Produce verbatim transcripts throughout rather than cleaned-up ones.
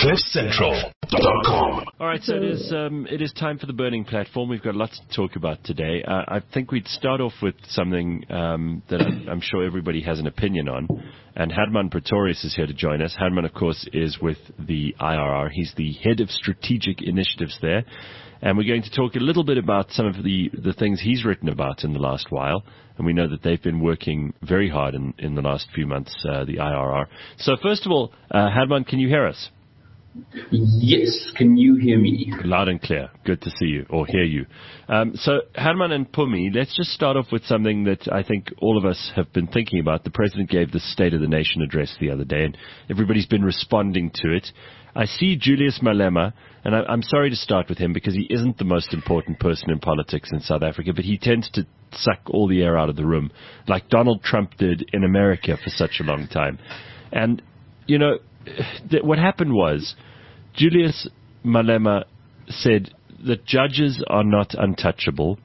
cliff central dot com. All right, so it is um, it is time for the burning platform. We've got lots to talk about today. Uh, I think we'd start off with something um, that I'm, I'm sure everybody has an opinion on. And Herman Pretorius is here to join us. Herman, of course, is with the I R R. He's the head of strategic initiatives there. And we're going to talk a little bit about some of the, the things he's written about in the last while. And we know that they've been working very hard in, in the last few months, uh, the I R R. So first of all, uh, Herman, can you hear us? Yes, can you hear me? Loud and clear. Good to see you, or hear you. Um, so, Herman and Pumi, let's just start off with something that I think all of us have been thinking about. The President gave the State of the Nation address the other day, and everybody's been responding to it. I see Julius Malema, and I, I'm sorry to start with him because he isn't the most important person in politics in South Africa, but he tends to suck all the air out of the room, like Donald Trump did in America for such a long time. And, you know, th- what happened was Julius Malema said that judges are not untouchable.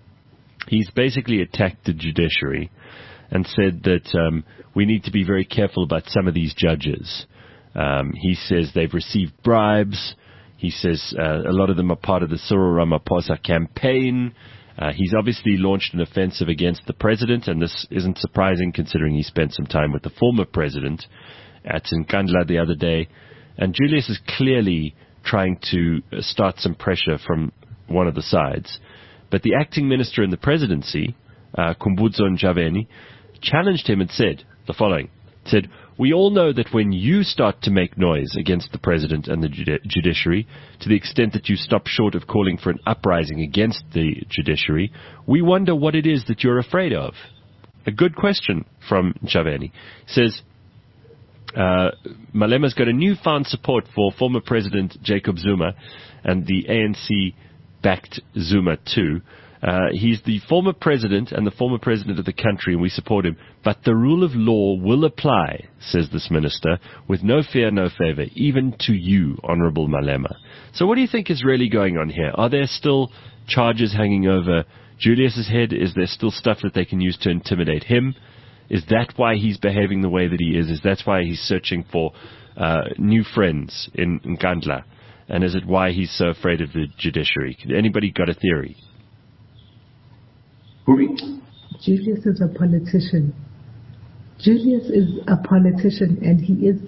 He's basically attacked the judiciary and said that um, we need to be very careful about some of these judges. Um, he says they've received bribes. He says uh, a lot of them are part of the Cyril Ramaphosa campaign. Uh, he's obviously launched an offensive against the president, and this isn't surprising considering he spent some time with the former president at Nkandla the other day. And Julius is clearly trying to start some pressure from one of the sides. But the acting minister in the presidency, uh, Khumbudzo Ntshavheni, challenged him and said the following. Said, "We all know that when you start to make noise against the president and the judi- judiciary, to the extent that you stop short of calling for an uprising against the judiciary, we wonder what it is that you're afraid of." A good question from Ntshavheni. Says, Uh, Malema's got a newfound support for former President Jacob Zuma and the A N C-backed Zuma too. Uh, he's the former president and the former president of the country, and we support him. But the rule of law will apply, says this minister, with no fear, no favor, even to you, Honorable Malema. So what do you think is really going on here? Are there still charges hanging over Julius's head? Is there still stuff that they can use to intimidate him? Is that why he's behaving the way that he is? Is that why he's searching for uh, new friends in Nkandla? And is it why he's so afraid of the judiciary? Anybody got a theory? Julius is a politician. Julius is a politician, and he is,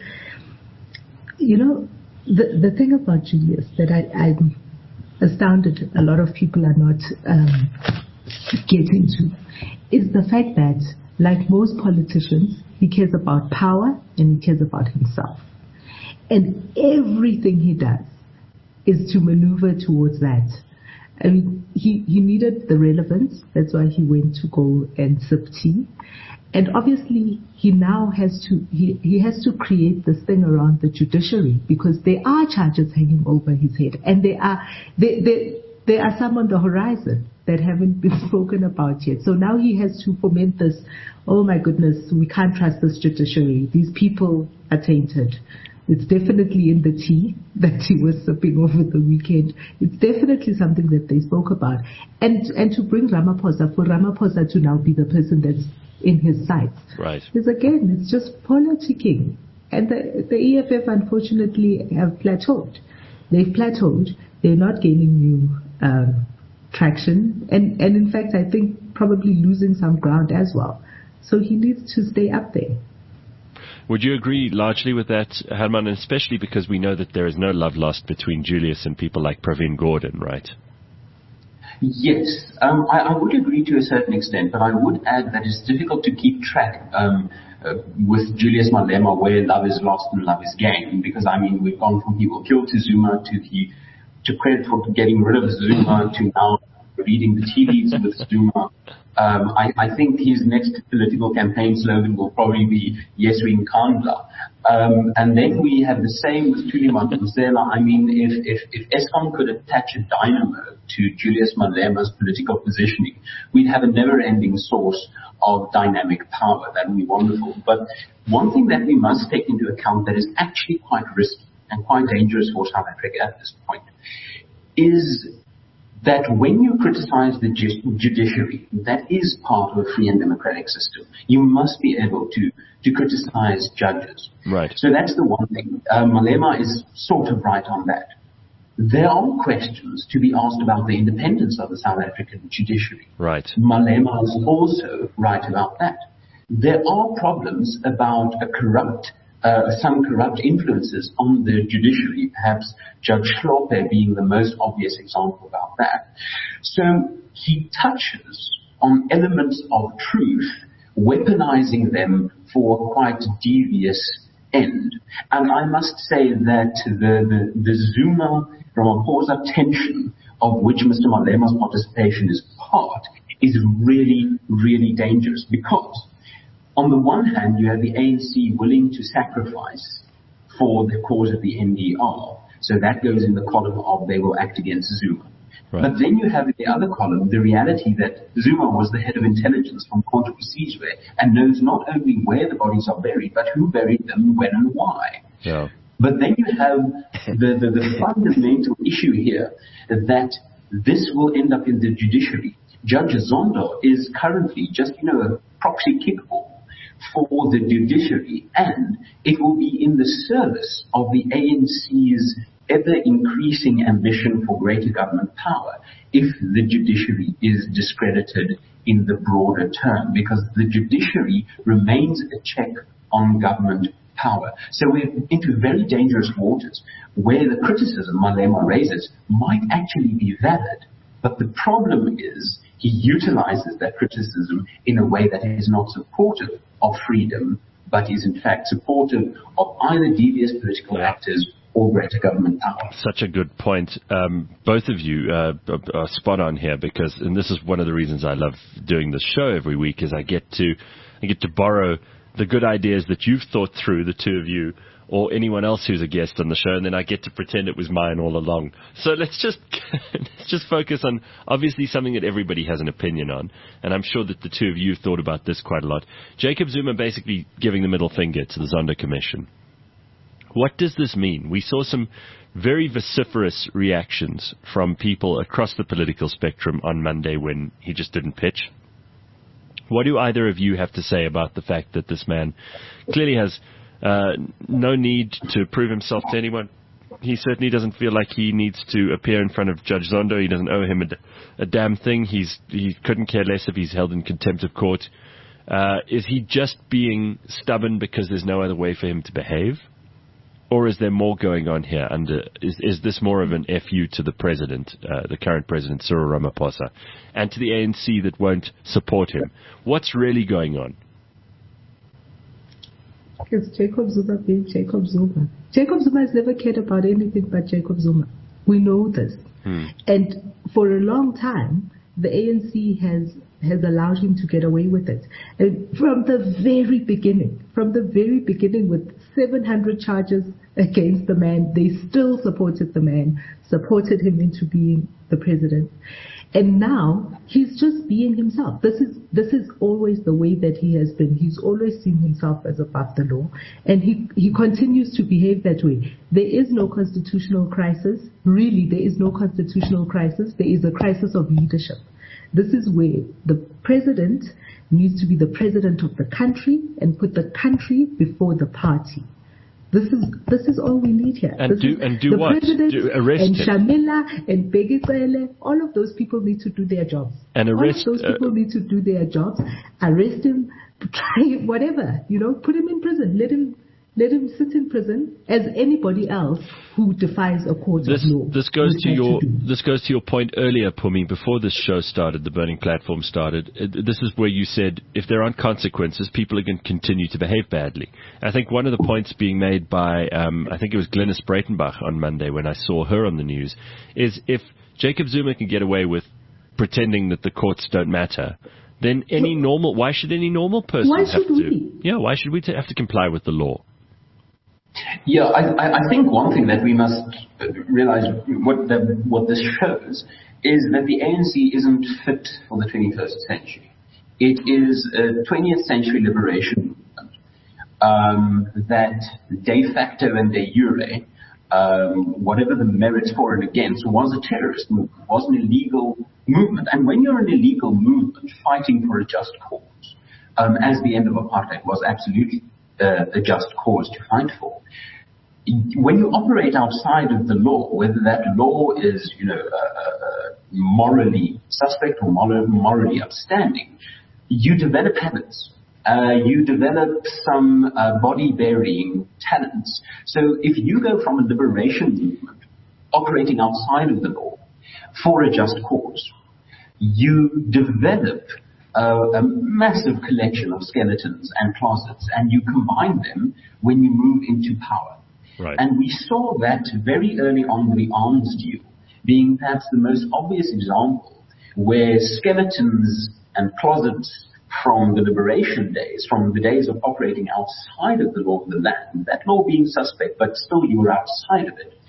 you know, the the thing about Julius that I, I'm astounded a lot of people are not um, getting to is the fact that, like most politicians, he cares about power and he cares about himself. And everything he does is to maneuver towards that. I mean, he, he needed the relevance. That's why he went to go and sip tea. And obviously, he now has to, he, he has to create this thing around the judiciary because there are charges hanging over his head. And there are, there, there, there are some on the horizon that haven't been spoken about yet. So now he has to foment this, oh my goodness, we can't trust this judiciary. These people are tainted. It's definitely in the tea that he was sipping over the weekend. It's definitely something that they spoke about. And and to bring Ramaphosa, for Ramaphosa to now be the person that's in his sights. Right. Is again, it's just politicking. And the, the E F F unfortunately have plateaued. They've plateaued. They're not gaining new um, traction. And, and in fact, I think probably losing some ground as well. So he needs to stay up there. Would you agree largely with that, Herman, especially because we know that there is no love lost between Julius and people like Pravin Gordhan, right? Yes, um, I, I would agree to a certain extent, but I would add that it's difficult to keep track um, uh, with Julius Malema where love is lost and love is gained, because, I mean, we've gone from he will kill to Zuma to he to credit for getting rid of Zuma to now reading the tea leaves with Zuma. Um, I, I think his next political campaign slogan will probably be, yes, we in Nkandla. Um, and then we have the same with Thuli Madonsela. I mean, if, if, if Eskom could attach a dynamo to Julius Malema's political positioning, we'd have a never-ending source of dynamic power. That would be wonderful. But one thing that we must take into account that is actually quite risky and quite dangerous for South Africa at this point is that when you criticize the ju- judiciary, that is part of a free and democratic system. You must be able to, to criticize judges. Right. So that's the one thing. Uh, Malema is sort of right on that. There are questions to be asked about the independence of the South African judiciary. Right. Malema is also right about that. There are problems about a corrupt Uh, some corrupt influences on the judiciary, perhaps Judge Hlophe being the most obvious example about that. So he touches on elements of truth, weaponizing them for a quite devious end. And I must say that the, the, the Zuma-Ramaphosa tension, of which Mister Malema's participation is part, is really, really dangerous, because on the one hand, you have the A N C willing to sacrifice for the cause of the N D R. So that goes in the column of they will act against Zuma. Right. But then you have in the other column the reality that Zuma was the head of intelligence from Contra Sizwe and knows not only where the bodies are buried, but who buried them, when and why. Yeah. But then you have the, the, the fundamental issue here that this will end up in the judiciary. Judge Zondo is currently just, you know, a proxy kickball for the judiciary, and it will be in the service of the A N C's ever-increasing ambition for greater government power if the judiciary is discredited in the broader term, because the judiciary remains a check on government power. So we're into very dangerous waters where the criticism Malema raises might actually be valid, but the problem is he utilizes that criticism in a way that is not supportive of freedom, but is in fact supportive of either devious political actors or greater government power. Such a good point. Um, both of you uh, are spot on here, because, and this is one of the reasons I love doing this show every week, is I get to I get to borrow the good ideas that you've thought through, the two of you, or anyone else who's a guest on the show, and then I get to pretend it was mine all along. So let's just let's just focus on obviously something that everybody has an opinion on, and I'm sure that the two of you thought about this quite a lot. Jacob Zuma basically giving the middle finger to the Zondo Commission. What does this mean? We saw some very vociferous reactions from people across the political spectrum on Monday when he just didn't pitch. What do either of you have to say about the fact that this man clearly has Uh, no need to prove himself to anyone? He certainly doesn't feel like he needs to appear in front of Judge Zondo. He doesn't owe him a, a damn thing. He's he couldn't care less if he's held in contempt of court. Uh, is he just being stubborn because there's no other way for him to behave? Or is there more going on here? Under is, is this more of an F U to the president, uh, the current president, Cyril Ramaphosa, and to the A N C that won't support him? What's really going on? It's Jacob Zuma being Jacob Zuma. Jacob Zuma has never cared about anything but Jacob Zuma. We know this. Hmm. And for a long time, the A N C has has allowed him to get away with it. And from the very beginning, from the very beginning, with seven hundred charges against the man, they still supported the man, supported him into being the president. And now he's just being himself. This is this is always the way that he has been. He's always seen himself as above the law, and he he continues to behave that way. There is no constitutional crisis. Really, there is no constitutional crisis. There is a crisis of leadership. This is where the president needs to be the president of the country and put the country before the party. This is this is all we need here. And this do and do the what? President Do arrest and him. Shamila and Begitsele, all of those people need to do their jobs. And arrest all of those people uh, need to do their jobs. Arrest him, try whatever, you know, put him in prison. Let him let him sit in prison as anybody else who defies a court this, of law. This goes to your to this goes to your point earlier, Pumi, before this show started, the Burning Platform started. This is where you said if there aren't consequences, people are going to continue to behave badly. I think one of the points being made by, um, I think it was Glynis Breitenbach on Monday when I saw her on the news, is if Jacob Zuma can get away with pretending that the courts don't matter, then any well, normal, why should any normal person why have should to? We? Yeah, why should we t- have to comply with the law? Yeah, I, I think one thing that we must realize, what the, what this shows, is that the A N C isn't fit for the twenty-first century. It is a twentieth century liberation movement um, that de facto and de jure um, whatever the merits for and against, was a terrorist movement, was an illegal movement. And when you're an illegal movement fighting for a just cause, um, as the end of apartheid was absolutely uh, a just cause to fight for, when you operate outside of the law, whether that law is, you know, uh, uh, morally suspect or morally upstanding, you develop habits. Uh, you develop some uh, body-bearing talents. So if you go from a liberation movement operating outside of the law for a just cause, you develop uh, a massive collection of skeletons and closets, and you combine them when you move into power. Right. And we saw that very early on the arms deal being perhaps the most obvious example where skeletons and closets from the liberation days, from the days of operating outside of the law of the land, that law being suspect, but still you were outside of it,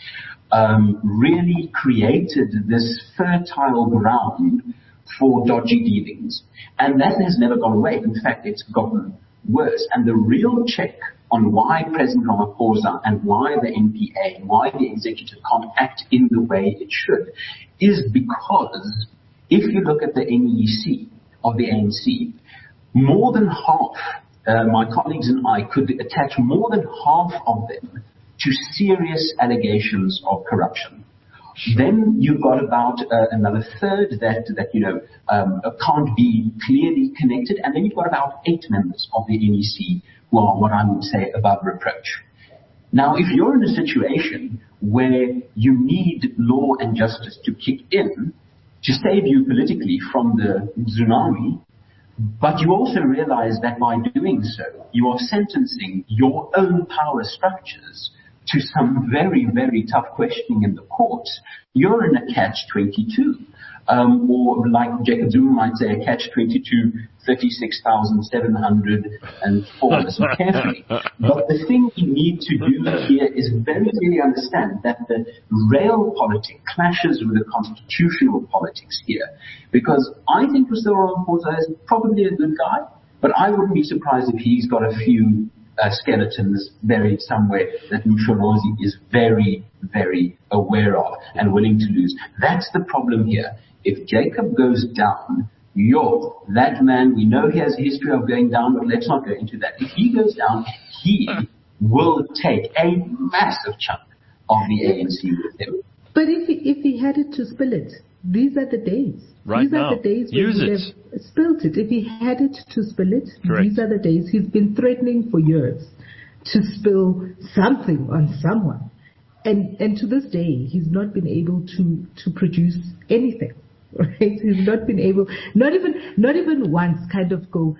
um, really created this fertile ground for dodgy dealings. And that has never gone away. In fact, it's gotten worse. And the real check on why President Ramaphosa and why the N P A and why the executive can't act in the way it should is because if you look at the N E C of the A N C, more than half, uh, my colleagues and I could attach more than half of them to serious allegations of corruption. Then you've got about uh, another third that, that you know, um, can't be clearly connected, and then you've got about eight members of the N E C who are what I would say above reproach. Now, if you're in a situation where you need law and justice to kick in to save you politically from the tsunami, but you also realize that by doing so, you are sentencing your own power structures to some very, very tough questioning in the courts, you're in a catch twenty-two. Um, or like Jacob Zuma might say, a catch twenty-two, thirty-six thousand seven hundred four. Listen carefully. But the thing you need to do here is very clearly understand that the real politics clashes with the constitutional politics here. Because I think Cyril Ramaphosa is probably a good guy, but I wouldn't be surprised if he's got a few uh, skeletons buried somewhere that Msholozi is very, very aware of and willing to lose. That's the problem here. If Jacob goes down, yo, that man, we know he has a history of going down, but let's not go into that. If he goes down, he will take a massive chunk of the A N C with him. But if he, if he had it to spill it, these are the days. Right these now. are the days when Use he would it. have spilled it. If he had it to spill it, Correct. These are the days. He's been threatening for years to spill something on someone. And and to this day, he's not been able to, to produce anything. Right? He's not been able, not even not even once kind of go,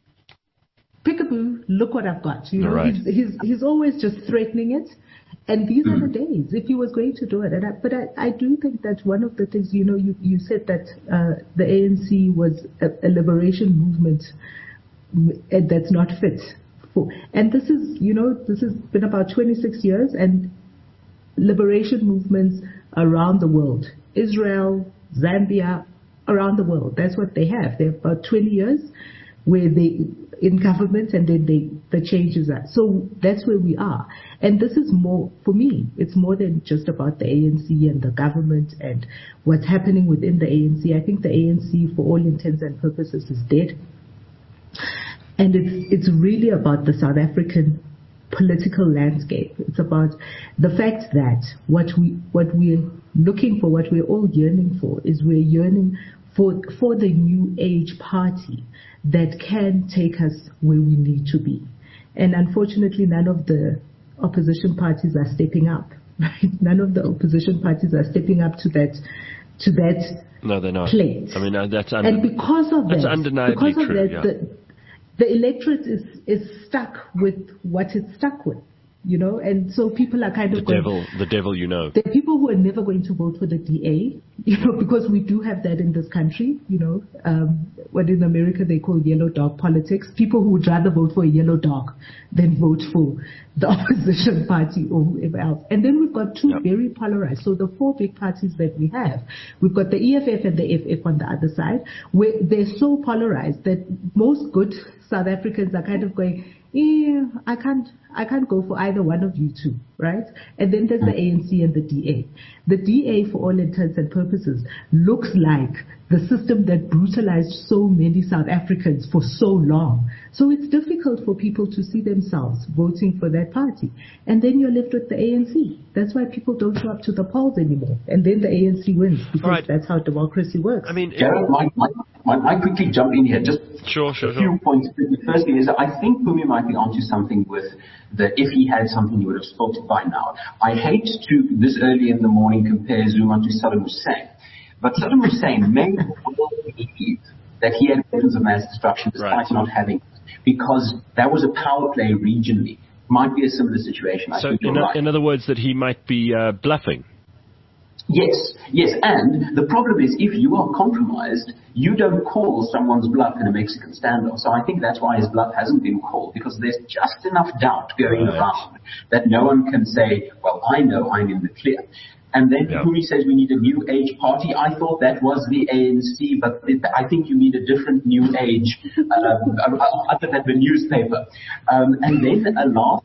peekaboo, look what I've got. You know, right. he's, he's he's always just threatening it. And these mm. are the days, if he was going to do it. And I, but I, I do think that one of the things, you know, you, you said that uh, the A N C was a, a liberation movement that's not fit for. And this is, you know, this has been about twenty-six years, and liberation movements around the world, Israel, Zambia, around the world, that's what they have. They have about twenty years where they in government, and then they, the changes are. So that's where we are. And this is more, for me, it's more than just about the A N C and the government and what's happening within the A N C. I think the A N C, for all intents and purposes, is dead. And it's, it's really about the South African political landscape. It's about the fact that what we, what we're looking for, what we're all yearning for, is we're yearning for, for the new age party that can take us where we need to be. And unfortunately, none of the opposition parties are stepping up. Right? None of the opposition parties are stepping up to that, to that no, they're not. plate. I mean, uh, that's un- and because of that's that, undeniably because of true. that, Yeah. the, the electorate is is stuck with what it's stuck with. You know, and so people are kind the of going, devil, the devil, you know. there are people who are never going to vote for the D A, you know, because we do have that in this country, you know, um, what in America they call yellow dog politics. People who would rather vote for a yellow dog than vote for the opposition party or whoever else. And then we've got two Yep. very polarized. So the four big parties that we have, we've got the E F F and the F F on the other side, where they're so polarized that most good South Africans are kind of going, yeah, I can't, I can't go for either one of you two, right? And then there's the A N C and the D A. The D A, for all intents and purposes, looks like the system that brutalized so many South Africans for so long. So it's difficult for people to see themselves voting for that party. And then you're left with the A N C. That's why people don't show up to the polls anymore. And then the A N C wins, because right. that's how democracy works. I mean, Gerald, might, might, might I quickly jump in here? Just sure, sure, a few sure. points. The first thing is that I think Phumi might be onto something with the if he had something he would have spotted by now. I hate to, this early in the morning, compare Zuma to Saddam Hussein. But Saddam Hussein made the world believe that he had weapons of mass destruction despite right. not having it, because that was a power play regionally. Might be a similar situation. I so, think in, you're a, right. in other words, that he might be uh, bluffing. Yes, yes, and the problem is if you are compromised, you don't call someone's bluff in a Mexican standoff. So I think that's why his bluff hasn't been called, because there's just enough doubt going right. around that no one can say, well, I know I'm in the clear. And then yeah. Phumi says we need a new age party. I thought that was the A N C, but it, I think you need a different new age, um, other than the newspaper. Um, and then a last,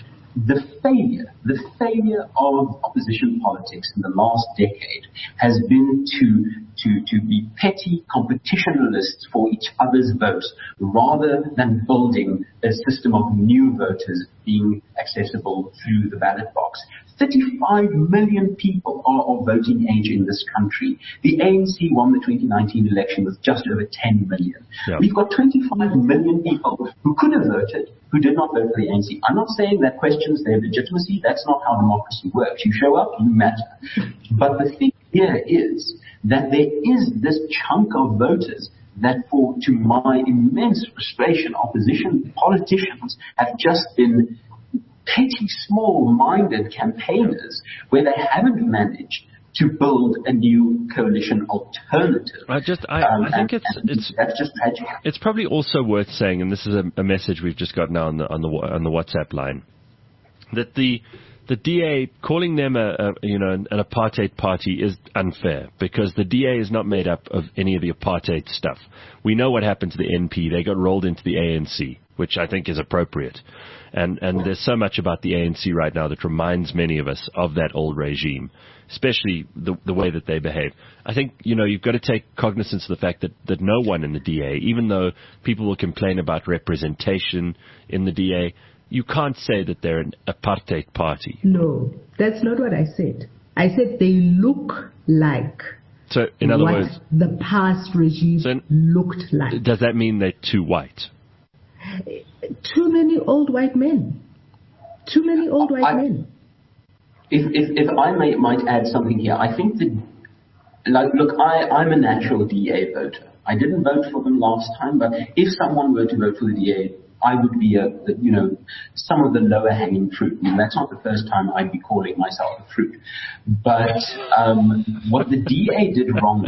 the failure, the failure of opposition politics in the last decade has been to, to, to be petty competitionalists for each other's votes rather than building a system of new voters being accessible through the ballot box. thirty-five million people are of voting age in this country. The A N C won the twenty nineteen election with just over ten million. Yeah. We've got twenty-five million people who could have voted, who did not vote for the A N C. I'm not saying that questions their legitimacy. That's not how democracy works. You show up, you matter. But the thing here is that there is this chunk of voters that, for to my immense frustration, opposition politicians have just been petty, small-minded campaigners where they haven't managed to build a new coalition alternative. I just, I, um, I think and, it's, and it's, that's just tragic. It's probably also worth saying, and this is a, a message we've just got now on the on the on the WhatsApp line, that the the D A calling them a, a you know an, an apartheid party is unfair, because the D A is not made up of any of the apartheid stuff. We know what happened to the N P; they got rolled into the A N C, which I think is appropriate. And and there's so much about the A N C right now that reminds many of us of that old regime, especially the the way that they behave. I think, you know, you've got to take cognizance of the fact that, that no one in the D A, even though people will complain about representation in the D A, you can't say that they're an apartheid party. No, that's not what I said. I said they look like so, in other what words, the past regime so looked like. Does that mean they're too white? Too many old white men. Too many old white I, men. If, if, if I may, might add something here, I think that, like, look, I, I'm a natural D A voter. I didn't vote for them last time, but if someone were to vote for the D A, I would be, a, you know, some of the lower hanging fruit. And that's not the first time I'd be calling myself a fruit. But um, what the D A did wrong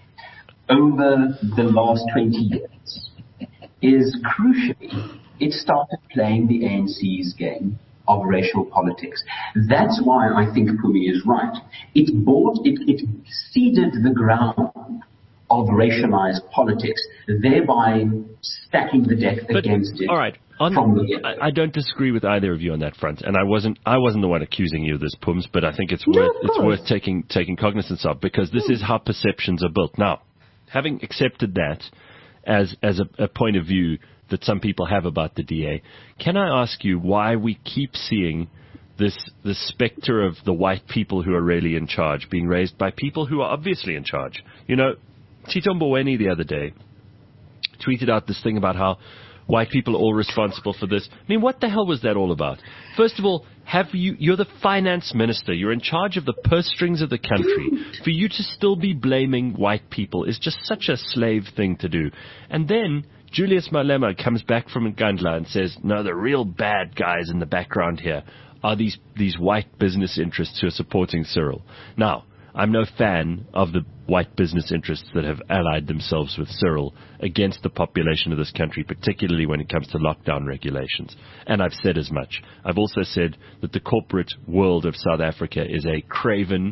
over the last twenty years is, crucially, it started playing the A N C's game of racial politics. That's why I think Phumi is right. It bought, it, it seeded the ground of racialized politics, thereby stacking the deck but, against it. All right. On, from the I, I don't disagree with either of you on that front, and I wasn't I wasn't the one accusing you of this, Pums, but I think it's No, worth of it's course. worth taking taking cognizance of, because this is how perceptions are built. Now, having accepted that as as a, a point of view that some people have about the D A, can I ask you why we keep seeing this this specter of the white people who are really in charge being raised by people who are obviously in charge? You know, Tito Mboweni the other day tweeted out this thing about how white people are all responsible for this. I mean, what the hell was that all about? First of all, have you, you're the finance minister. You're in charge of the purse strings of the country. For you to still be blaming white people is just such a slave thing to do. And then Julius Malema comes back from Nkandla and says, no, the real bad guys in the background here are these, these white business interests who are supporting Cyril. Now, I'm no fan of the white business interests that have allied themselves with Cyril against the population of this country, particularly when it comes to lockdown regulations. And I've said as much. I've also said that the corporate world of South Africa is a craven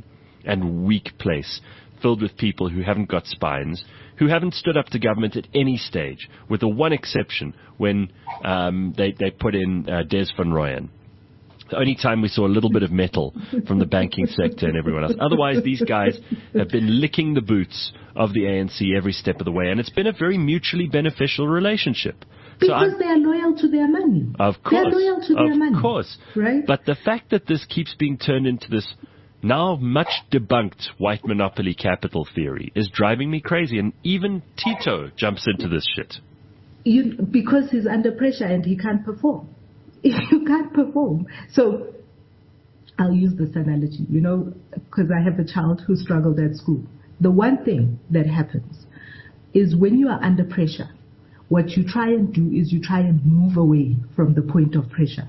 and weak place, filled with people who haven't got spines, who haven't stood up to government at any stage, with the one exception when um, they, they put in uh, Des van Rooyen. The only time we saw a little bit of metal from the banking sector and everyone else. Otherwise, these guys have been licking the boots of the A N C every step of the way, and it's been a very mutually beneficial relationship. Because so they are loyal to their money. Of course. They are loyal to their of money. Of course. Right? But the fact that this keeps being turned into this now much debunked white monopoly capital theory is driving me crazy. And even Tito jumps into this shit. You, because he's under pressure and he can't perform. If you can't perform. So I'll use this analogy, you know, because I have a child who struggled at school. The one thing that happens is when you are under pressure, what you try and do is you try and move away from the point of pressure.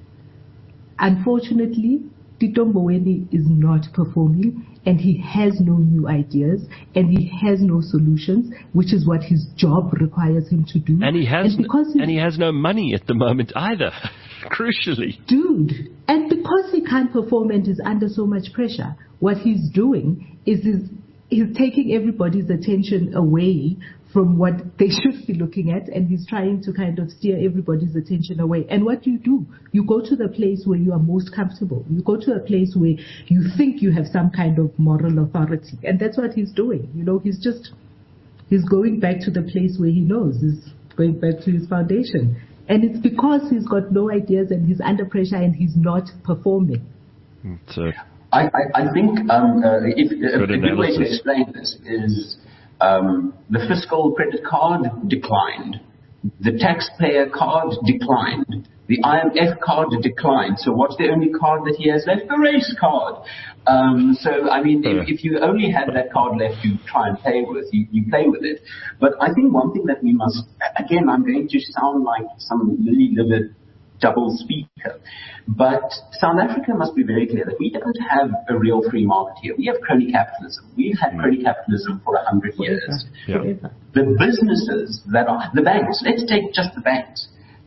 Unfortunately, Tito Mboweni is not performing, and he has no new ideas, and he has no solutions, which is what his job requires him to do. And he has, and, n- and he has no money at the moment either, crucially. Dude, and because he can't perform and is under so much pressure, what he's doing is he's, he's taking everybody's attention away from what they should be looking at, and he's trying to kind of steer everybody's attention away. And what do you do? You go to the place where you are most comfortable. You go to a place where you think you have some kind of moral authority. And that's what he's doing. You know, he's just, he's going back to the place where he knows. He's going back to his foundation. And it's because he's got no ideas and he's under pressure and he's not performing. So, I, I, I think um, uh, if, a, a good way to explain this is Um, the fiscal credit card declined. The taxpayer card declined. The I M F card declined. So what's the only card that he has left? The race card. Um, so, I mean, if, if you only had that card left to try and play with, you, you play with it. But I think one thing that we must, again, I'm going to sound like some lily-livered double speaker. But South Africa must be very clear that we don't have a real free market here. We have crony capitalism. We've had crony capitalism for a hundred years. Yeah. The businesses that are, the banks, let's take just the banks,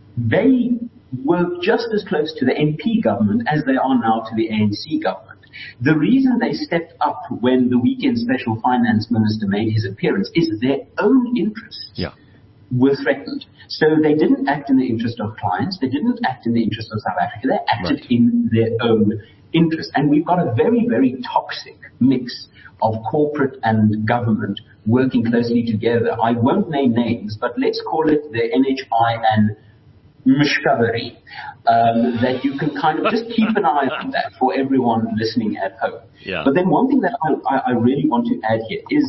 they work just as close to the N P government as they are now to the A N C government. The reason they stepped up when the weekend special finance minister made his appearance is their own interests. Yeah. Were threatened. So they didn't act in the interest of clients. They didn't act in the interest of South Africa. They acted Right. in their own interest. And we've got a very, very toxic mix of corporate and government working closely together. I won't name names, but let's call it the N H I and Mishkavari. Um, that you can kind of just keep an eye on that for everyone listening at home. Yeah. But then one thing that I, I, I really want to add here is,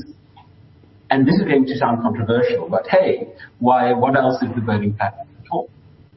and this is going to sound controversial, but hey, why? What else is the voting pattern for?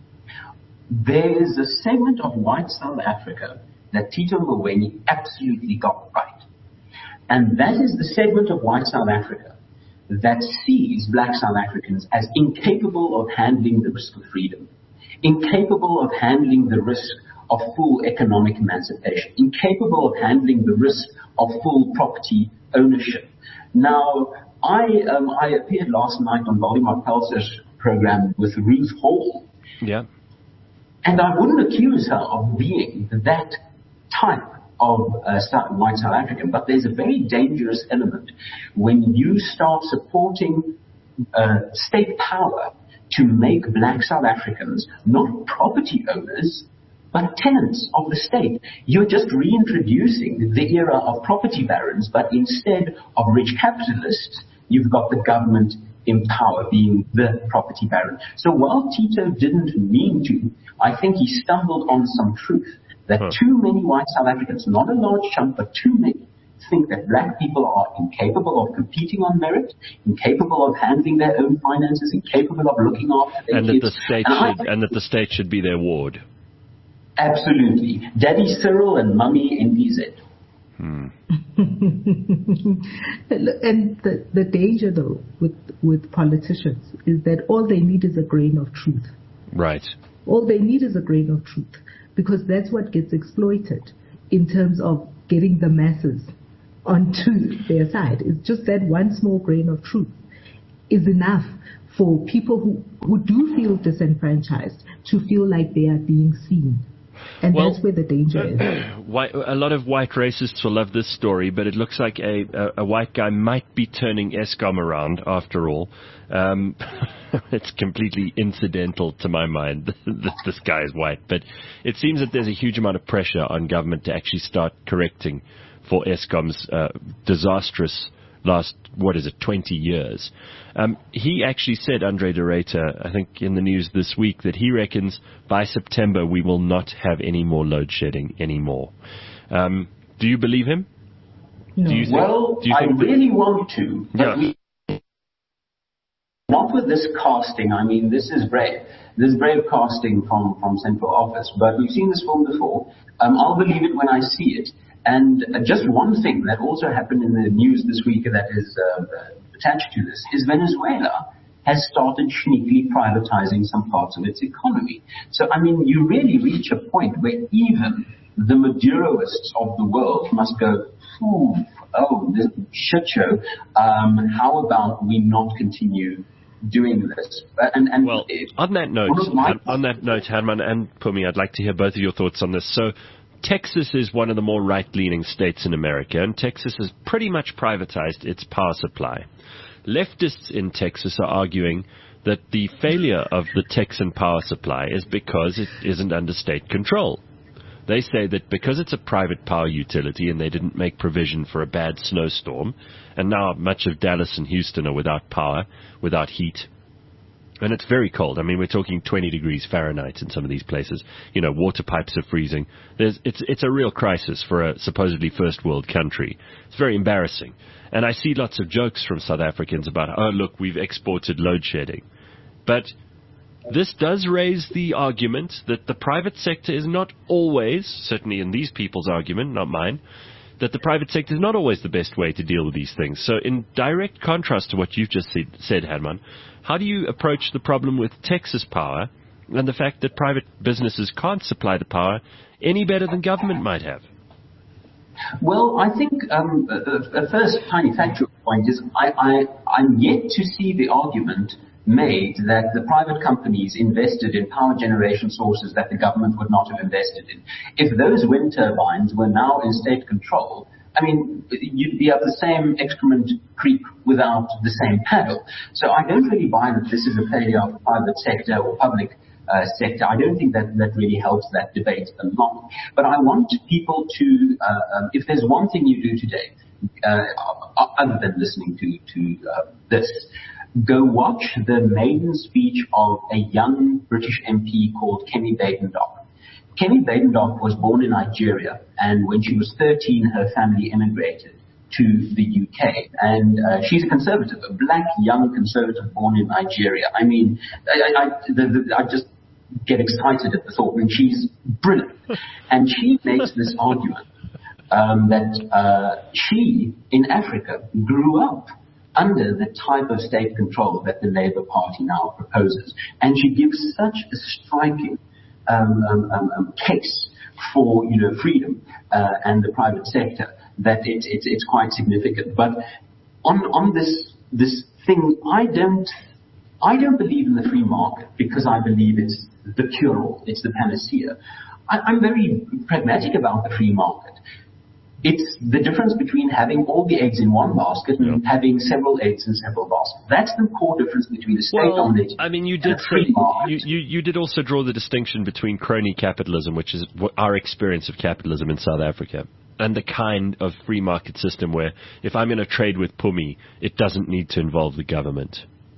There is a segment of white South Africa that Tito Mboweni absolutely got right. And that is the segment of white South Africa that sees black South Africans as incapable of handling the risk of freedom, incapable of handling the risk of full economic emancipation, incapable of handling the risk of full property ownership. Now, I um, I appeared last night on Valdemar Pelser's program with Ruth Hall. Yeah. And I wouldn't accuse her of being that type of uh, white South African, but there's a very dangerous element when you start supporting uh, state power to make black South Africans not property owners, but tenants of the state. You're just reintroducing the era of property barons, but instead of rich capitalists, you've got the government in power being the property baron. So while Tito didn't mean to, I think he stumbled on some truth that huh. too many white South Africans, not a large chunk, but too many, think that black people are incapable of competing on merit, incapable of handling their own finances, incapable of looking after their and kids. That the state and, should, and that the state should be their ward. Absolutely. Daddy Cyril and Mummy N P Z. Hmm. And the, the danger, though, with, with politicians is that all they need is a grain of truth. Right. All they need is a grain of truth, because that's what gets exploited in terms of getting the masses onto their side. It's just that one small grain of truth is enough for people who, who do feel disenfranchised to feel like they are being seen. And Well, that's where the danger is. White, a lot of white racists will love this story, but it looks like a, a, a white guy might be turning Eskom around after all. Um, it's completely incidental to my mind that this guy is white, but it seems that there's a huge amount of pressure on government to actually start correcting for Eskom's uh, disastrous last, what is it, twenty years. Um, he actually said, Andre de Ruyter, I think in the news this week, that he reckons by September we will not have any more load shedding anymore. Um, do you believe him? No. Do you think, Well, do you I think really want to, but Yeah. we, not with this casting. I mean, this is brave. This is brave casting from, from central office, but we've seen this film before. Um, I'll believe it when I see it. And uh, just one thing that also happened in the news this week that is uh, attached to this is Venezuela has started sneakily privatizing some parts of its economy. So, I mean, you really reach a point where even the Maduroists of the world must go, Ooh, oh, this shit show. Um, how about we not continue doing this? And, and Well, it, on that note, one of my- on that note, Herman and Pumi, I'd like to hear both of your thoughts on this. So, Texas is one of the more right-leaning states in America, and Texas has pretty much privatized its power supply. Leftists in Texas are arguing that the failure of the Texan power supply is because it isn't under state control. They say that because it's a private power utility and they didn't make provision for a bad snowstorm, and now much of Dallas and Houston are without power, without heat, and it's very cold. I mean, we're talking twenty degrees Fahrenheit in some of these places. You know, water pipes are freezing. There's, it's, it's a real crisis for a supposedly first world country. It's very embarrassing. And I see lots of jokes from South Africans about, oh, look, we've exported load shedding. But this does raise the argument that the private sector is not always, certainly in these people's argument, not mine, that the private sector is not always the best way to deal with these things. So in direct contrast to what you've just said, said Herman, how do you approach the problem with Texas power and the fact that private businesses can't supply the power any better than government might have? Well, I think um, a, a first tiny factual point is I, I, I'm yet to see the argument made that the private companies invested in power generation sources that the government would not have invested in. If those wind turbines were now in state control, I mean, you'd be up the same excrement creek without the same paddle. So I don't really buy that this is a failure of the private sector or public uh, sector. I don't think that that really helps that debate along. But I want people to, uh, um, if there's one thing you do today, uh, other than listening to, to uh, this, go watch the maiden speech of a young British M P called Kemi Badenoch. Kemi Badenoch was born in Nigeria, and when she was thirteen, her family immigrated to the U K. And uh, she's a conservative, a black young conservative born in Nigeria. I mean, I, I, the, the, I just get excited at the thought. I mean, she's brilliant. And she makes this argument um, that uh, she, in Africa, grew up under the type of state control that the Labour Party now proposes. And she gives such a striking um, um, um, um, case for, you know, freedom uh, and the private sector that it, it, it's quite significant. But on, on this, this thing, I don't, I don't believe in the free market because I believe it's the cure-all, it's the panacea. I, I'm very pragmatic about the free market. It's the difference between having all the eggs in one basket and yeah. having several eggs in several baskets. That's the core difference between a state-dominated well, I mean, you and did a free say, market. you, you, you did also draw the distinction between crony capitalism, which is what our experience of capitalism in South Africa, and the kind of free market system where if I'm in a trade with Pumi, it doesn't need to involve the government.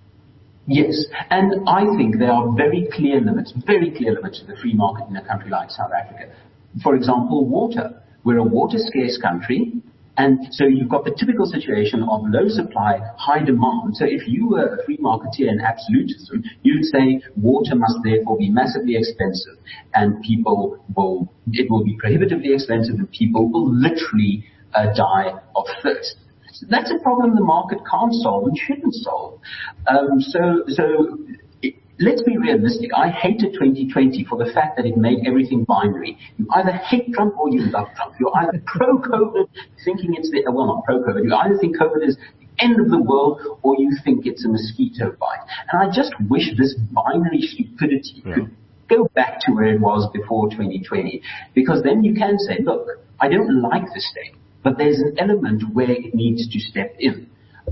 Yes, and I think there are very clear limits, very clear limits to the free market in a country like South Africa. For example, water. We're a water-scarce country, and so you've got the typical situation of low supply, high demand. So if you were a free marketeer in absolutism, you'd say water must therefore be massively expensive, and people will, it will be prohibitively expensive, and people will literally uh, die of thirst. So that's a problem the market can't solve and shouldn't solve. Um, so, so it, let's be realistic. I hated twenty twenty for the fact that it made everything binary. You either hate Trump or you love Trump. You're either pro-COVID, thinking it's the, well, not pro-COVID. You either think COVID is the end of the world or you think it's a mosquito bite. And I just wish this binary stupidity yeah. could go back to where it was before twenty twenty, because then you can say, look, I don't like the state, but there's an element where it needs to step in.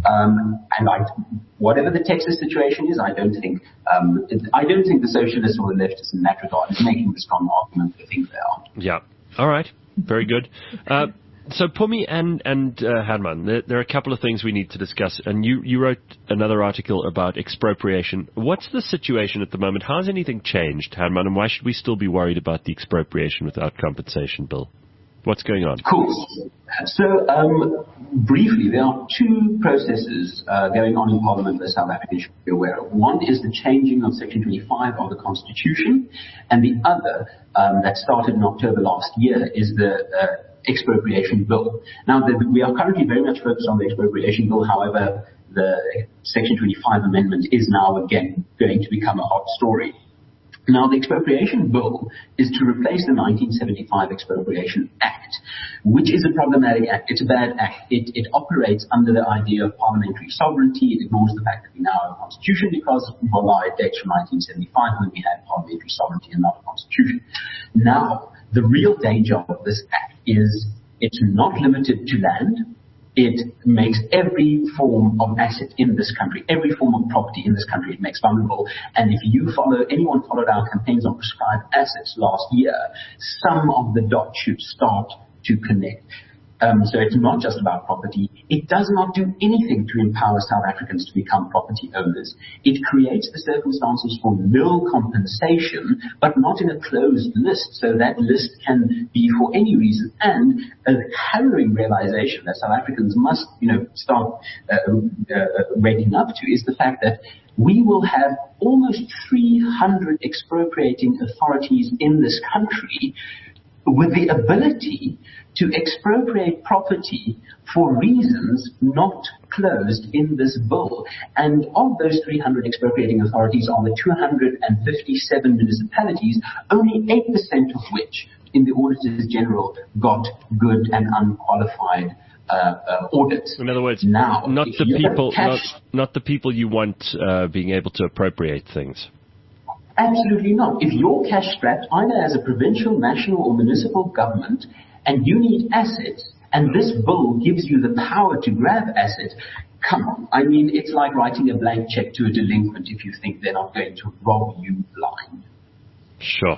Um, and I, whatever the Texas situation is, I don't think um, it, I don't think the socialists or the leftists in that regard is making the strong argument they think they are. Yeah. All right. Very good. Uh, so Pumi and and uh, Herman, there, there are a couple of things we need to discuss. And you, you wrote another article about expropriation. What's the situation at the moment? How has anything changed, Herman? And why should we still be worried about the expropriation without compensation bill? What's going on? Cool. So, um, briefly, there are two processes uh, going on in Parliament that South Africans should be aware of. One is the changing of Section twenty-five of the Constitution, and the other, um, that started in October last year, is the uh, expropriation bill. Now, the, we are currently very much focused on the expropriation bill. However, the Section twenty-five amendment is now again going to become a hot story. Now, the expropriation bill is to replace the nineteen seventy-five Expropriation Act, which is a problematic act. It's a bad act. It, it operates under the idea of parliamentary sovereignty. It ignores the fact that we now have a constitution because, well, it dates from nineteen seventy-five when we had parliamentary sovereignty and not a constitution. Now, the real danger of this act is it's not limited to land. It makes every form of asset in this country, every form of property in this country, it makes vulnerable. And if you follow, anyone followed our campaigns on prescribed assets last year, some of the dots should start to connect. Um, so it's not just about property. It does not do anything to empower South Africans to become property owners. It creates the circumstances for nil compensation, but not in a closed list. So that list can be for any reason. And a harrowing realization that South Africans must, you know, start uh, uh, waking up to is the fact that we will have almost three hundred expropriating authorities in this country with the ability to expropriate property for reasons not closed in this bill. And of those three hundred expropriating authorities are the two hundred fifty-seven municipalities, only eight percent of which, in the Auditors General, got good and unqualified uh, uh, audits. In other words, now, not the people, cash, not, not the people you want uh, being able to appropriate things. Absolutely not. If you're cash-strapped, either as a provincial, national, or municipal government, and you need assets, and this bill gives you the power to grab assets, come on. I mean, it's like writing a blank check to a delinquent if you think they're not going to rob you blind. Sure.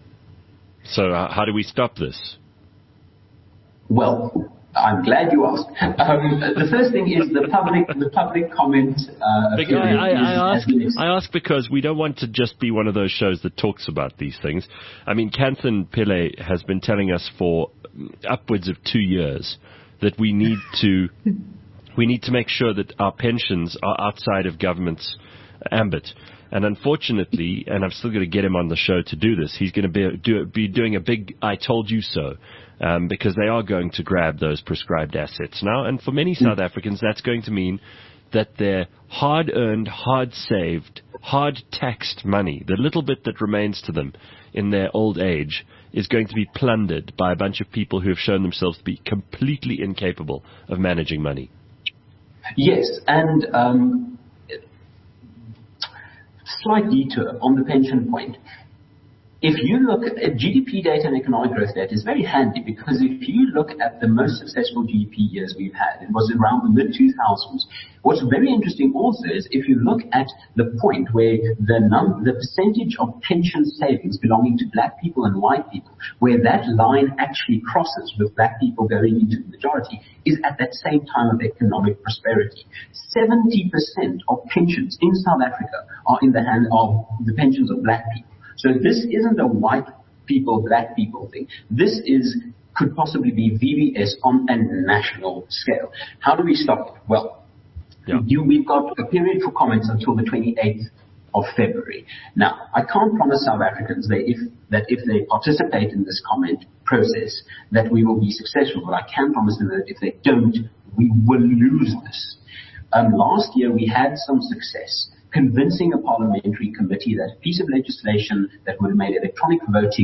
So uh, how do we stop this? Well, I'm glad you asked. Um, the first thing is the public, the public comment. Uh, I, I, I, ask, I ask because we don't want to just be one of those shows that talks about these things. I mean, Kanthan Pillay has been telling us for upwards of two years that we need to we need to make sure that our pensions are outside of government's ambit. And unfortunately, and I'm still going to get him on the show to do this, he's going to be, do, be doing a big I told you so. Um, because they are going to grab those prescribed assets now. And for many South Africans, that's going to mean that their hard-earned, hard-saved, hard-taxed money, the little bit that remains to them in their old age, is going to be plundered by a bunch of people who have shown themselves to be completely incapable of managing money. Yes, and um, slight detour on the pension point. If you look at G D P data and economic growth data, it's very handy because if you look at the most successful G D P years we've had, it was around the mid two thousands. What's very interesting also is if you look at the point where the num- the percentage of pension savings belonging to black people and white people, where that line actually crosses with black people going into the majority, is at that same time of economic prosperity. seventy percent of pensions in South Africa are in the hand of the pensions of black people. So this isn't a white people, black people thing. This is could possibly be V B S on a national scale. How do we stop it? Well, yeah. you, we've got a period for comments until the twenty-eighth of February. Now, I can't promise South Africans that if, that if they participate in this comment process, that we will be successful. But I can promise them that if they don't, we will lose this. Um, last year, we had some success convincing a parliamentary committee that a piece of legislation that would have made electronic voting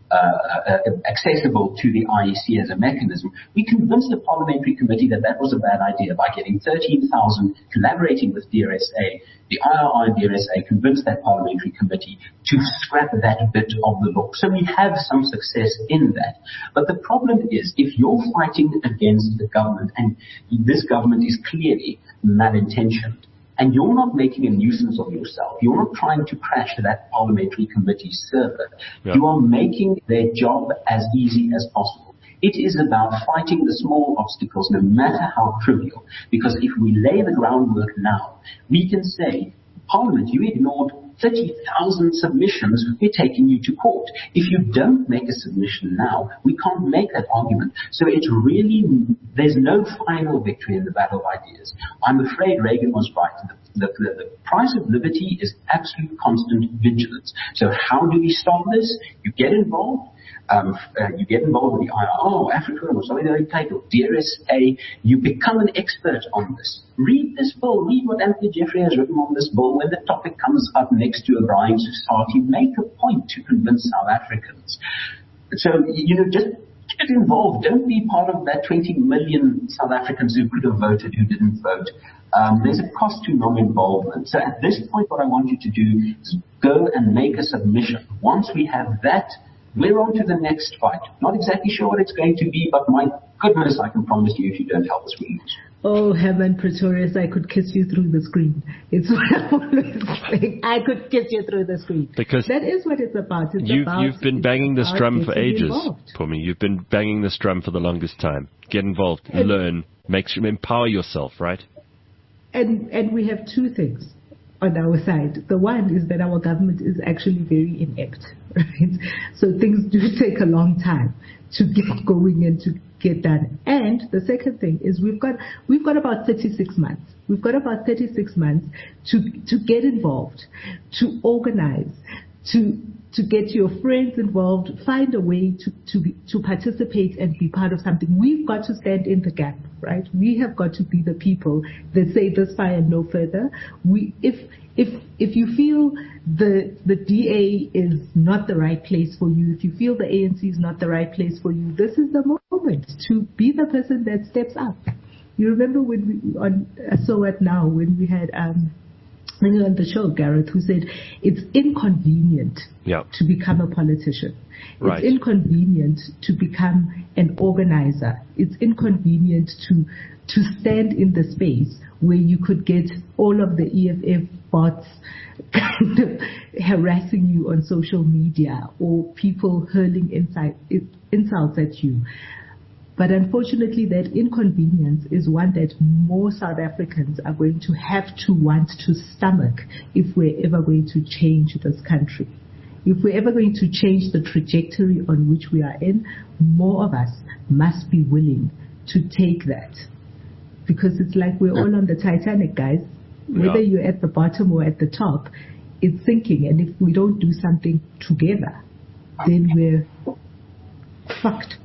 uh, uh, accessible to the I E C as a mechanism, we convinced the parliamentary committee that that was a bad idea by getting thirteen thousand collaborating with D R S A. The I R R and D R S A convinced that parliamentary committee to scrap that bit of the law. So we have some success in that. But the problem is, if you're fighting against the government, and this government is clearly malintentioned, and you're not making a nuisance of yourself, you're not trying to crash that parliamentary committee's server, yeah. You are making their job as easy as possible. It is about fighting the small obstacles, no matter how trivial. Because if we lay the groundwork now, we can say, Parliament, you ignored thirty thousand submissions, we're taking you to court. If you don't make a submission now, we can't make that argument. So it's really, there's no final victory in the battle of ideas. I'm afraid Reagan was right. The, the, the price of liberty is absolute constant vigilance. So how do we stop this? You get involved. Um, uh, you get involved with the I R R, or Africa, or Solidarity, or D R S A, you become an expert on this. Read this bill, read what Anthony Jeffrey has written on this bill. When the topic comes up next to a Brian Society, make a point to convince South Africans. So, you know, just get involved. Don't be part of that twenty million South Africans who could have voted who didn't vote. Um, there's a cost to non-involvement. So at this point, what I want you to do is go and make a submission. Once we have that, we're on to the next fight. Not exactly sure what it's going to be, but my goodness, I can promise you if you don't help us, we lose. Oh, Herman Pretorius, I could kiss you through the screen. It's what I always say. I could kiss you through the screen. Because that is what it's about. It's you, about you've been banging this drum for ages, Pumi. You've been banging this drum for the longest time. Get involved, and, learn, make sure, empower yourself, right? And and we have two things on our side. The one is that our government is actually very inept, right? So things do take a long time to get going and to get done. And the second thing is we've got we've got about thirty-six months. We've got about thirty-six months to to get involved, to organize, to to get your friends involved, find a way to to be, to participate and be part of something. We've got to stand in the gap, right? We have got to be the people that say this far and no further. We if if if you feel the the D A is not the right place for you, if you feel the A N C is not the right place for you, this is the moment to be the person that steps up. You remember when we on So What Now, when we had um when we were on the show, Gareth, who said it's inconvenient yeah. to become a politician. Right. It's inconvenient to become an organizer. It's inconvenient to to stand in the space where you could get all of the E F F bots kind of harassing you on social media or people hurling inside, insults at you. But unfortunately, that inconvenience is one that more South Africans are going to have to want to stomach if we're ever going to change this country. If we're ever going to change the trajectory on which we are in, more of us must be willing to take that. Because it's like we're all on the Titanic, guys. Whether yeah. you're at the bottom or at the top, it's sinking. And if we don't do something together, then we're fucked.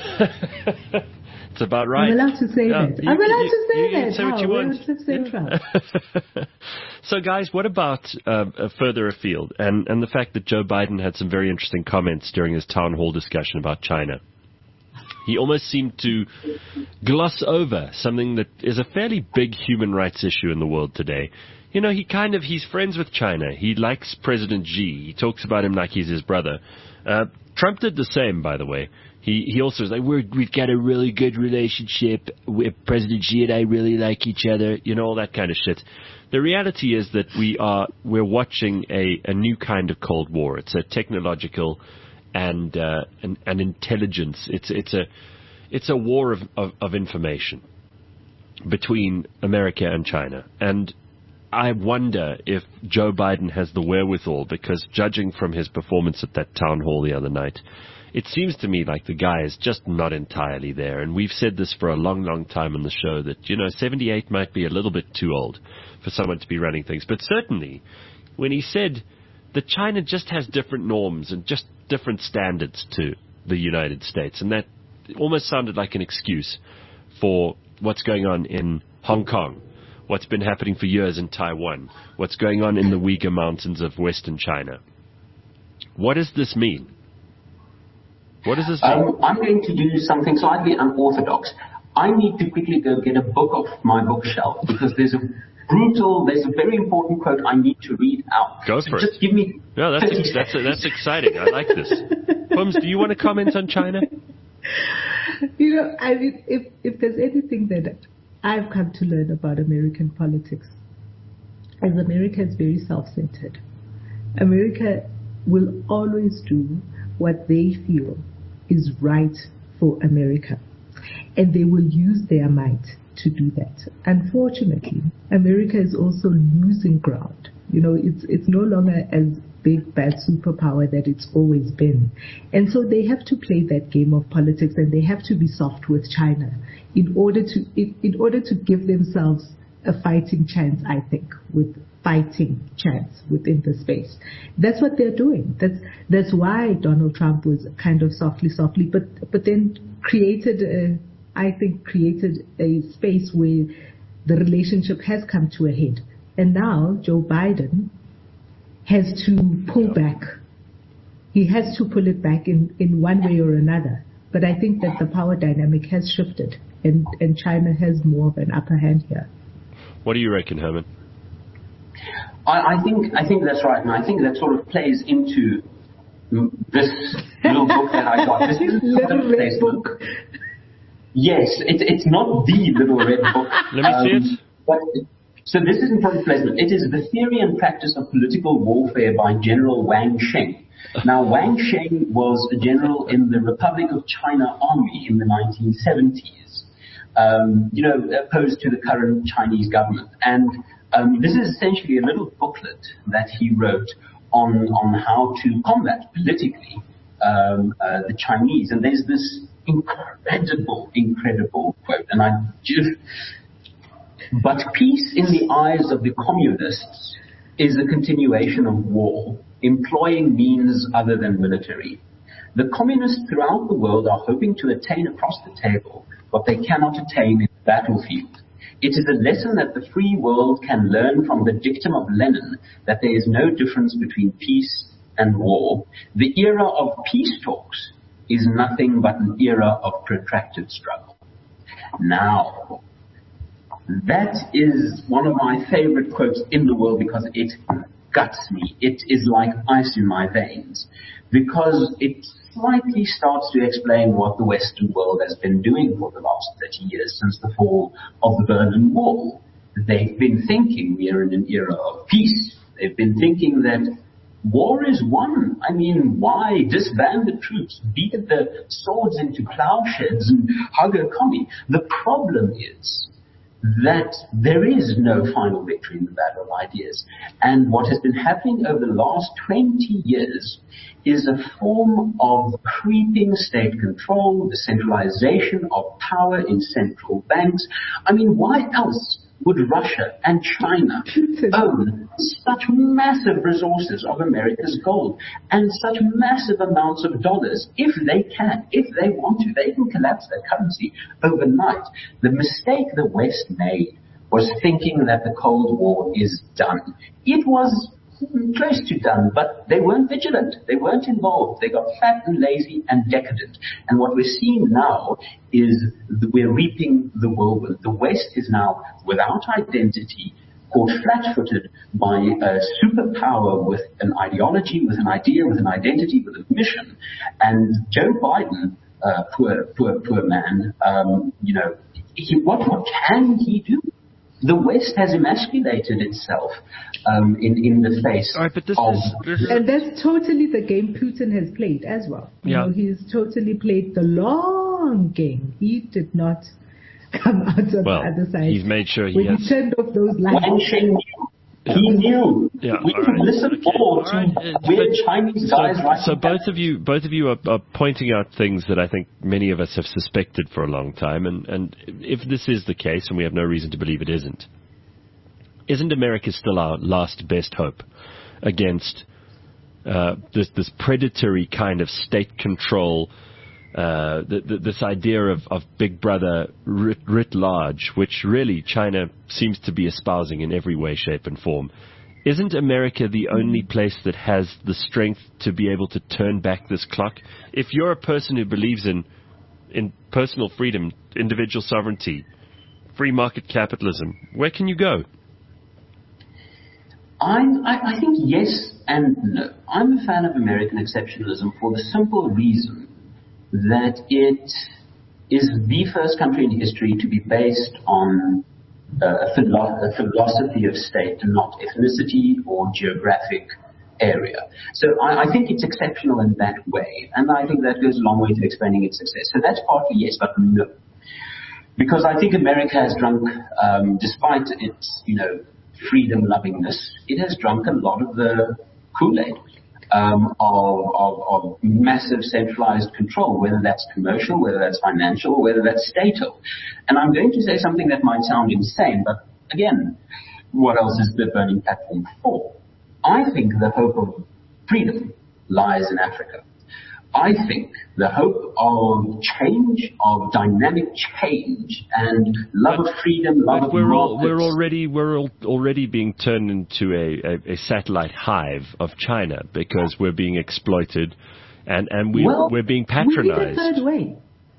It's about right. I'm allowed to say yeah, that. You, I'm allowed you, to say you, that. You say what you want. Yeah. So, guys, what about uh, further afield? And, and the fact that Joe Biden had some very interesting comments during his town hall discussion about China. He almost seemed to gloss over something that is a fairly big human rights issue in the world today. You know, he kind of, he's friends with China. He likes President Xi. He talks about him like he's his brother. Uh, Trump did the same, by the way. He he also was like, We're, we've got a really good relationship. We're, President Xi and I really like each other. You know, all that kind of shit. The reality is that we are we're watching a, a new kind of Cold War. It's a technological and uh, an, an intelligence. It's it's a it's a war of, of, of information between America and China. And I wonder if Joe Biden has the wherewithal, because judging from his performance at that town hall the other night, it seems to me like the guy is just not entirely there. And we've said this for a long, long time on the show that, you know, seventy-eight might be a little bit too old for someone to be running things. But certainly, when he said that China just has different norms and just different standards to the United States, and that almost sounded like an excuse for what's going on in Hong Kong, what's been happening for years in Taiwan, what's going on in the Uyghur Mountains of Western China. What does this mean? What does this mean? Um, I'm going to do something slightly unorthodox. I need to quickly go get a book off my bookshelf because there's a brutal, there's a very important quote I need to read out. Go so for just it. give me No, that's ex- that's that's exciting. I like this. Pums, do you want to comment on China? You know, I mean, if if there's anything that I've come to learn about American politics, as America is very self-centered. America will always do what they feel is right for America, and they will use their might to do that. Unfortunately, America is also losing ground. You know, it's it's no longer as big bad superpower that it's always been, and so they have to play that game of politics, and they have to be soft with China in order to in, in order to give themselves a fighting chance. I think with fighting chance within the space. That's what they're doing. That's that's why Donald Trump was kind of softly, softly, but but then created, a, I think, created a space where the relationship has come to a head. And now Joe Biden has to pull back. He has to pull it back in, in one way or another. But I think that the power dynamic has shifted, and, and China has more of an upper hand here. What do you reckon, Herman? I, I think I think that's right, and I think that sort of plays into this little book that I got. This is little red book. Yes, it's it's not the little red book. Let me um, see it. But, so this is in product placement. It is The Theory and Practice of Political Warfare by General Wang Sheng. Now, Wang Sheng was a general in the Republic of China Army in the nineteen seventies, um, you know, opposed to the current Chinese government. And um, this is essentially a little booklet that he wrote on, on how to combat politically um, uh, the Chinese. And there's this incredible, incredible quote. And I just... But peace in the eyes of the communists is a continuation of war, employing means other than military. The communists throughout the world are hoping to attain across the table what they cannot attain in the battlefield. It is a lesson that the free world can learn from the dictum of Lenin that there is no difference between peace and war. The era of peace talks is nothing but an era of protracted struggle. Now, that is one of my favorite quotes in the world because it guts me. It is like ice in my veins because it slightly starts to explain what the Western world has been doing for the last thirty years since the fall of the Berlin Wall. They've been thinking we are in an era of peace. They've been thinking that war is won. I mean, why disband the troops, beat the swords into plowshares and hug a commie? The problem is that there is no final victory in the battle of ideas. And what has been happening over the last twenty years is a form of creeping state control, the centralization of power in central banks. I mean, why else would Russia and China own such massive resources of America's gold and such massive amounts of dollars? If they can, if they want to, they can collapse their currency overnight. The mistake the West made was thinking that the Cold War is done. It was close to done, but they weren't vigilant. They weren't involved. They got fat and lazy and decadent. And what we're seeing now is that we're reaping the whirlwind. The West is now without identity, caught flat-footed by a superpower with an ideology, with an idea, with an identity, with a mission. And Joe Biden, uh, poor, poor, poor man, um, you know, he, what, what can he do? The West has emasculated itself um, in, in the face All right, but this of... is, this is... And that's totally the game Putin has played as well. You yeah. know, he's totally played the long game. He did not come out of well, the other side. He's made sure he when has... he turned off those lights. Wang Sheng knew. Yeah. He knew. Yeah, we could right. listen okay. more to right. weird Chinese guys so, writing so both of you, both of you are, are pointing out things that I think many of us have suspected for a long time. And, and if this is the case, and we have no reason to believe it isn't, isn't America still our last best hope against uh, this, this predatory kind of state control, uh, the, the, this idea of, of Big Brother writ, writ large, which really China seems to be espousing in every way, shape, and form? isn't America the only place that has the strength to be able to turn back this clock? If you're a person who believes in in personal freedom, individual sovereignty, free market capitalism, where can you go? I'm, I, I think yes and no. I'm a fan of American exceptionalism for the simple reason that it is the first country in history to be based on uh, a, philo- a philosophy of state and not ethnicity or geographic area. So I, I think it's exceptional in that way, and I think that goes a long way to explaining its success. So that's partly yes, but no. Because I think America has drunk, um, despite its, you know, freedom-lovingness, it has drunk a lot of the Kool-Aid um, of, of, of massive centralized control, whether that's commercial, whether that's financial, whether that's statal. And I'm going to say something that might sound insane, but again, what else is the Burning Platform for? I think the hope of freedom lies in Africa. I think the hope of change, of dynamic change, and love but, of freedom, love but of we're markets. all, we're already we're all already being turned into a, a, a satellite hive of China because we're being exploited, and and we well, we're being patronized. We need a third way.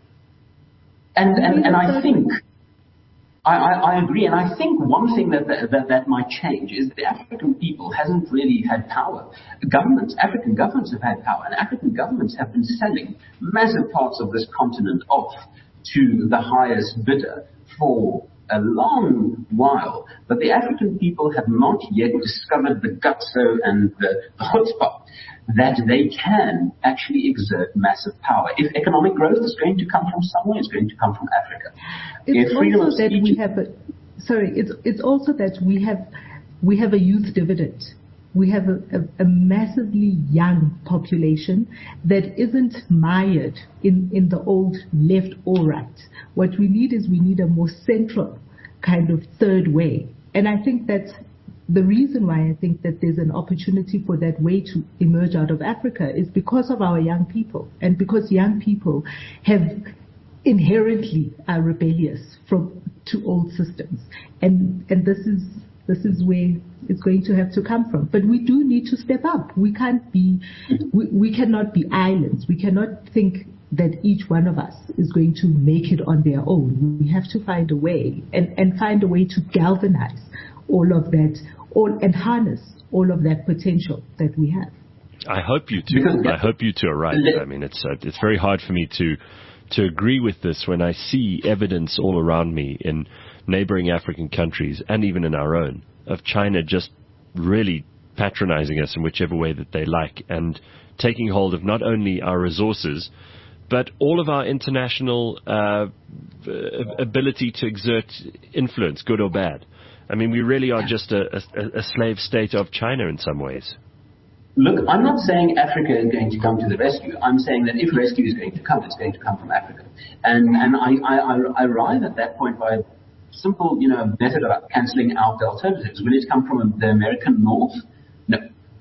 And and, and I think. I, I, I agree, and I think one thing that, that that might change is that the African people hasn't really had power. Governments, African governments have had power, and African governments have been selling massive parts of this continent off to the highest bidder for a long while. But the African people have not yet discovered the gutso and the, the chutzpah that they can actually exert massive power. If economic growth is going to come from somewhere, it's going to come from Africa. It's if freedom also of that speech, we have a, sorry, it's it's also that we have we have a youth dividend. We have a, a, a massively young population that isn't mired in, in the old left or right. What we need is we need a more central kind of third way. And I think that's the reason why I think that there's an opportunity for that way to emerge out of Africa is because of our young people, and because young people have inherently are rebellious from to old systems, and and this is this is where it's going to have to come from. But we do need to step up. We can't be, we, we cannot be islands. We cannot think that each one of us is going to make it on their own. We have to find a way and, and find a way to galvanize all of that, all and harness all of that potential that we have. I hope you two. Because, I hope you two are right. I mean, it's uh, it's very hard for me to to agree with this when I see evidence all around me in neighboring African countries and even in our own of China just really patronizing us in whichever way that they like and taking hold of not only our resources but all of our international uh, ability to exert influence, good or bad. I mean, we really are just a, a, a slave state of China in some ways. Look, I'm not saying Africa is going to come to the rescue. I'm saying that if rescue is going to come, it's going to come from Africa. And and I, I, I arrive at that point by a simple, you know, method of cancelling out the alternatives. Will it come from the American North? No.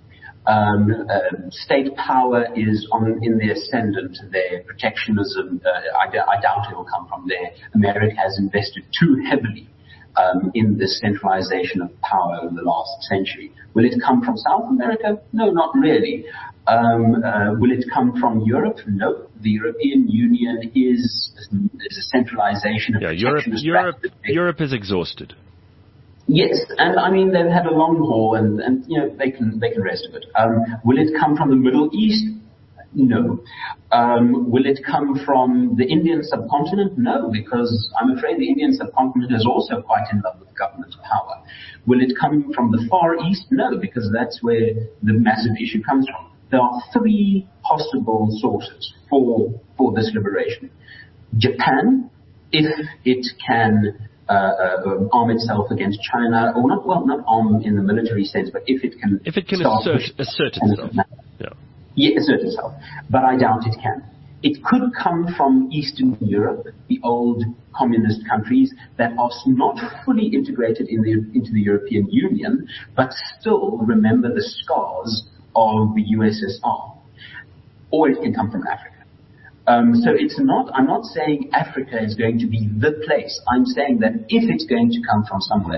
Um, uh, state power is on in the ascendant. Their protectionism, uh, I, I doubt it will come from there. America has invested too heavily Um, in this centralization of power over the last century. Will it come from South America? No, not really. Um, uh, will it come from Europe? No. The European Union is, is a centralization of yeah, Europe, Europe, Europe is exhausted. Yes, and I mean they've had a long haul, and, and you know they can they can rest of it. Um, will it come from the Middle East? No. Um, will it come from the Indian subcontinent? No, because I'm afraid the Indian subcontinent is also quite in love with government power. Will it come from the Far East? No, because that's where the massive issue comes from. There are three possible sources for for this liberation. Japan, if it can uh, uh, arm itself against China, or not, well, not arm in the military sense, but if it can... If it can assert, assert itself. Yeah. Yeah, assert itself, but I doubt it can. It could come from Eastern Europe, the old communist countries that are not fully integrated in the, into the European Union, but still remember the scars of the U S S R. Or it can come from Africa. Um, so it's not, I'm not saying Africa is going to be the place. I'm saying that if it's going to come from somewhere,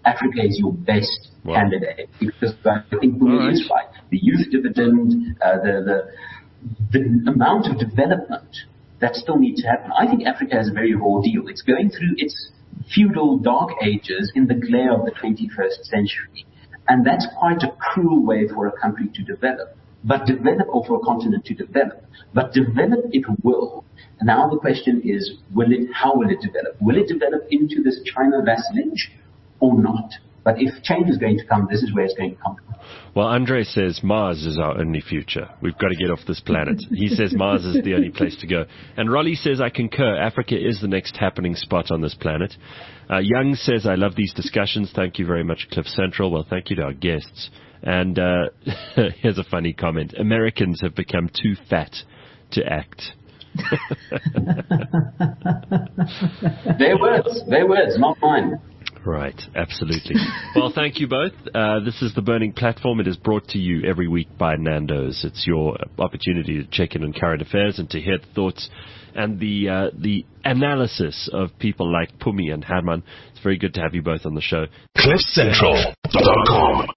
Africa is your best wow. candidate, because I think Pumi right. is right. The youth dividend, uh, the, the, the amount of development that still needs to happen. I think Africa has a very raw deal. It's going through its feudal dark ages in the glare of the twenty-first century. And that's quite a cruel way for a country to develop. But develop, or for a continent to develop. But develop it will. And now the question is, will it, how will it develop? Will it develop into this China vassalage or not? But if change is going to come, this is where it's going to come from. Well, Andre says Mars is our only future. We've got to get off this planet. He says Mars is the only place to go. And Rolly says, I concur. Africa is the next happening spot on this planet. Uh, Young says, I love these discussions. Thank you very much, Cliff Central. Well, thank you to our guests. And uh, here's a funny comment. Americans have become too fat to act. Their words, their words, not mine. Right, absolutely. Well, thank you both. Uh, this is The Burning Platform. It is brought to you every week by Nando's. It's your opportunity to check in on current affairs and to hear the thoughts and the uh, the analysis of people like Pumi and Herman. It's very good to have you both on the show. cliff central dot com